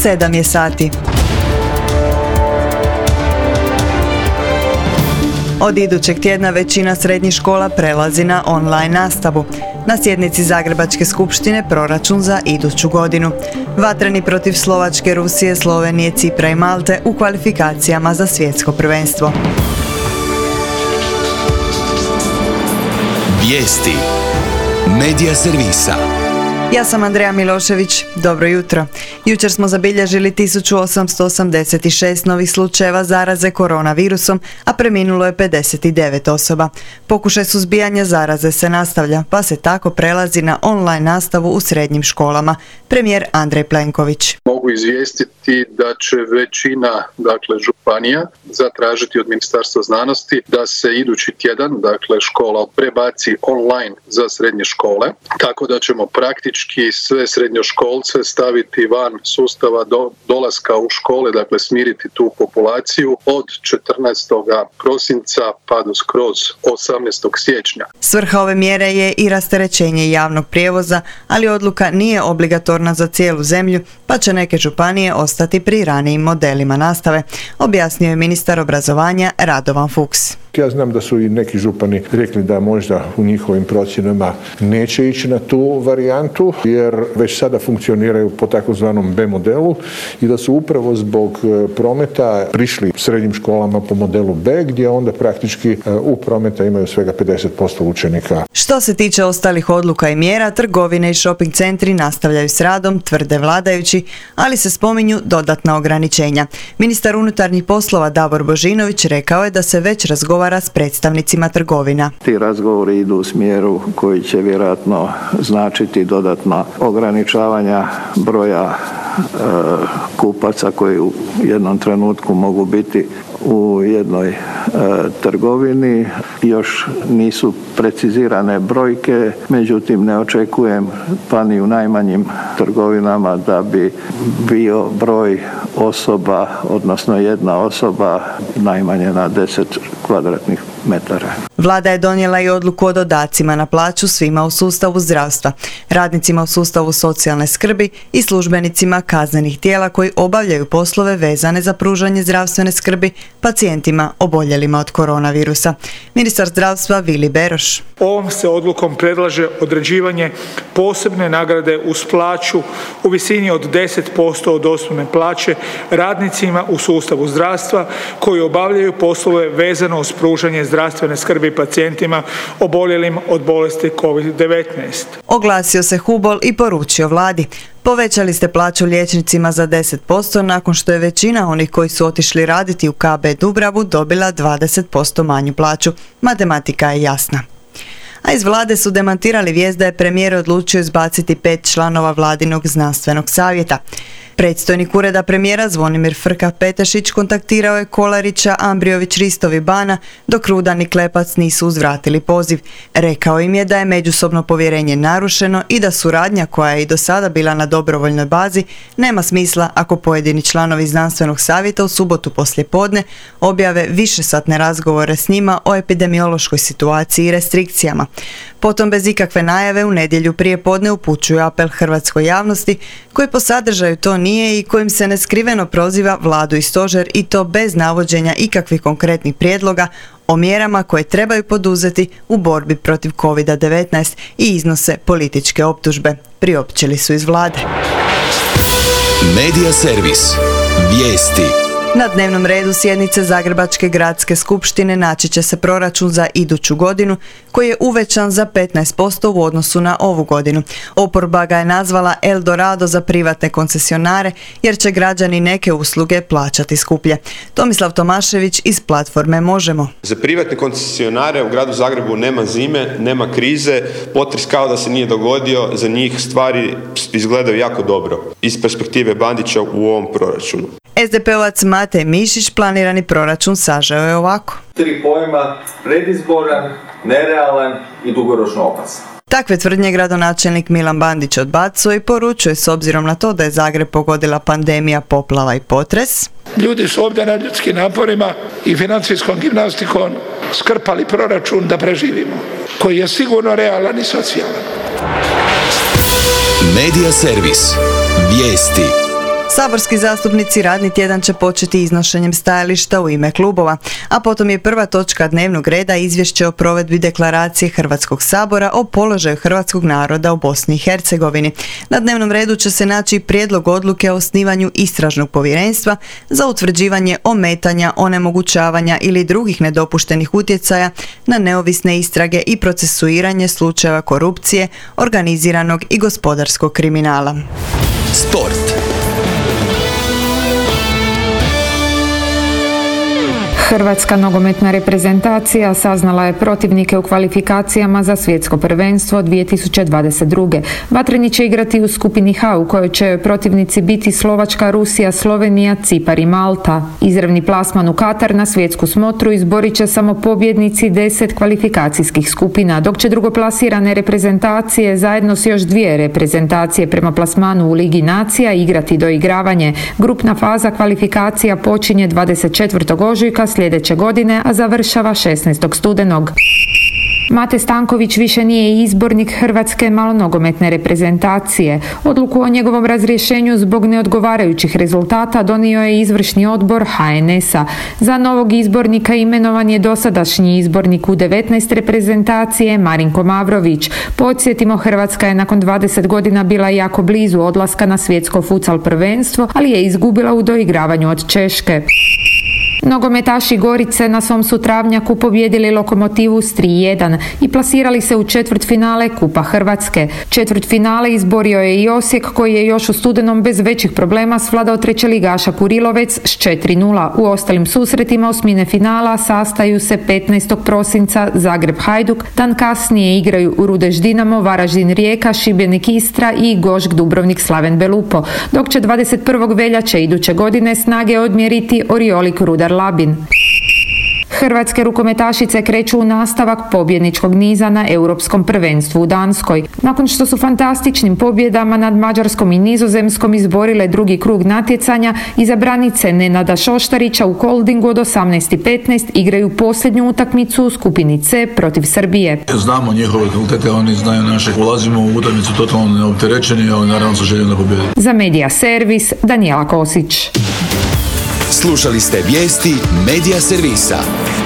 7 je sati. Od idućeg tjedna većina srednjih škola prelazi na online nastavu. Na sjednici Zagrebačke skupštine proračun za iduću godinu. Vatreni protiv Slovačke, Rusije, Slovenije, Cipra i Malte u kvalifikacijama za svjetsko prvenstvo. Vijesti Medija servisa. Ja sam Andreja Milošević, dobro jutro. Jučer smo zabilježili 1886 novih slučajeva zaraze koronavirusom, a preminulo je 59 osoba. Pokušaj suzbijanja zaraze se nastavlja, pa se tako prelazi na online nastavu u srednjim školama. Premijer Andrej Plenković. Mogu izvijestiti da će većina županija zatražiti od Ministarstva znanosti da se idući tjedan škola prebaci online za srednje škole, tako da ćemo praktički sve srednjoškolce staviti van sustava do dolaska u škole, smiriti tu populaciju od 14. prosinca pa do skroz 18. siječnja. Svrha ove mjere je i rasterećenje javnog prijevoza, ali odluka nije obligatorna za cijelu zemlju, pa će neke županije ostati pri ranijim modelima nastave, objasnio je ministar obrazovanja Radovan Fuchs. Ja znam da su i neki župani rekli da možda u njihovim procjenama neće ići na tu varijantu, jer već sada funkcioniraju po takozvanom B modelu i da su upravo zbog prometa prišli srednjim školama po modelu B, gdje onda praktički u prometa imaju svega 50% učenika. Što se tiče ostalih odluka i mjera, trgovine i shopping centri nastavljaju s radom, tvrde vladajući, ali se spominju dodatna ograničenja. Ministar unutarnjih poslova Davor Božinović rekao je da se već razgovara s predstavnicima trgovina. Ti razgovori idu u smjeru koji će vjerojatno značiti dodatno ograničavanja broja kupaca koji u jednom trenutku mogu biti u jednoj trgovini. Još nisu precizirane brojke, međutim ne očekujem pa ni u najmanjim trgovinama da bi bio broj osoba, odnosno jedna osoba najmanje na 10 kvadratnih metara. Vlada je donijela i odluku o dodacima na plaću svima u sustavu zdravstva, radnicima u sustavu socijalne skrbi i službenicima kaznenih tijela koji obavljaju poslove vezane za pružanje zdravstvene skrbi pacijentima oboljelima od koronavirusa. Ministar zdravstva Vili Beroš. Ovom se odlukom predlaže određivanje posebne nagrade uz plaću u visini od 10% od osnovne plaće radnicima u sustavu zdravstva koji obavljaju poslove vezano uz pružanje zdravstvene skrbi pacijentima oboljelim od bolesti COVID-19. Oglasio se Hubol i poručio vladi: povećali ste plaću liječnicima za 10% nakon što je većina onih koji su otišli raditi u KB Dubravu dobila 20% manju plaću. Matematika je jasna. A iz vlade su demantirali vijest da je premijer odlučio izbaciti 5 članova vladinog znanstvenog savjeta. Predstojnik ureda premijera Zvonimir Frka-Petešić kontaktirao je Kolarića, Ambriović, Ristov i Bana, dok Rudan i Klepac nisu uzvratili poziv. Rekao im je da je međusobno povjerenje narušeno i da suradnja koja je i do sada bila na dobrovoljnoj bazi nema smisla ako pojedini članovi znanstvenog savjeta u subotu poslijepodne objave višesatne razgovore s njima o epidemiološkoj situaciji i restrikcijama. Potom bez ikakve najave u nedjelju prije podne upućuju apel hrvatskoj javnosti koji po sadržaju to nije i kojim se neskriveno proziva vladu i stožer i to bez navođenja ikakvih konkretnih prijedloga o mjerama koje trebaju poduzeti u borbi protiv COVID-19 i iznose političke optužbe, priopćili su iz vlade. Medija servis. Vijesti. Na dnevnom redu sjednice Zagrebačke gradske skupštine naći će se proračun za iduću godinu koji je uvećan za 15% u odnosu na ovu godinu. Oporba ga je nazvala Eldorado za privatne koncesionare jer će građani neke usluge plaćati skuplje. Tomislav Tomašević iz platforme Možemo. Za privatne koncesionare u gradu Zagrebu nema zime, nema krize, potres kao da se nije dogodio, za njih stvari izgledaju jako dobro iz perspektive Bandića u ovom proračunu. SDP-ovac Matej Mišić planirani proračun sažeo je ovako. 3 pojma: predizboran, nerealan i dugoročno opasan. Takve tvrdnje gradonačelnik Milan Bandić odbacuje i poručuje s obzirom na to da je Zagreb pogodila pandemija, poplava i potres. Ljudi su ovdje na ljudskim naporima i financijskom gimnastikom skrpali proračun da preživimo, koji je sigurno realan i socijalan. Medija servis. Vijesti. Saborski zastupnici radni tjedan će početi iznošenjem stajališta u ime klubova, a potom je prva točka dnevnog reda izvješće o provedbi deklaracije Hrvatskog sabora o položaju hrvatskog naroda u Bosni i Hercegovini. Na dnevnom redu će se naći prijedlog odluke o osnivanju istražnog povjerenstva za utvrđivanje ometanja, onemogućavanja ili drugih nedopuštenih utjecaja na neovisne istrage i procesuiranje slučajeva korupcije, organiziranog i gospodarskog kriminala. Sport. Hrvatska nogometna reprezentacija saznala je protivnike u kvalifikacijama za svjetsko prvenstvo 2022. Vatreni će igrati u skupini H u kojoj će protivnici biti Slovačka, Rusija, Slovenija, Cipar i Malta. Izravni plasman u Katar na svjetsku smotru izborit će samo pobjednici 10 kvalifikacijskih skupina, dok će drugoplasirane reprezentacije zajedno s još 2 reprezentacije prema plasmanu u Ligi nacija igrati doigravanje. Grupna faza kvalifikacija počinje 24. ožujka sljedeće godine, a završava 16. studenog. Mate Stanković više nije izbornik Hrvatske malonogometne reprezentacije. Odluku o njegovom razrješenju zbog neodgovarajućih rezultata donio je izvršni odbor HNS-a. Za novog izbornika imenovan je dosadašnji izbornik U19 reprezentacije Marinko Mavrović. Podsjetimo, Hrvatska je nakon 20 godina bila jako blizu odlaska na svjetsko futsal prvenstvo, ali je izgubila u doigravanju od Češke. Nogometaši Gorice na svom su travnjaku pobijedili Lokomotivu s 3:1 i plasirali se u četvrtfinale Kupa Hrvatske. Četvrtfinale izborio je i Osijek, koji je još u studenom bez većih problema svladao trećeligaša Kurilovec s 4:0. U ostalim susretima osmine finala sastaju se 15. prosinca Zagreb Hajduk, dan kasnije igraju Rudeš Dinamo, Varaždin Rijeka, Šibenik Istra i Gošk Dubrovnik Slaven Belupo, dok će 21. veljače iduće godine snage odmjeriti Oriolik Rudar Labin. Hrvatske rukometašice kreću u nastavak pobjedničkog niza na Europskom prvenstvu u Danskoj. Nakon što su fantastičnim pobjedama nad Mađarskom i Nizozemskom izborile drugi krug natjecanja, izabranice Nenada Šoštarića u Koldingu od 18:15 igraju posljednju utakmicu u skupini C protiv Srbije. Znamo njihove kvalitete, oni znaju naše. Ulazimo u utakmicu totalno neopterećeni, ali naravno sa željom da pobjede. Za Medija Servis, Danijela Kosić. Slušali ste vijesti Medija Servisa.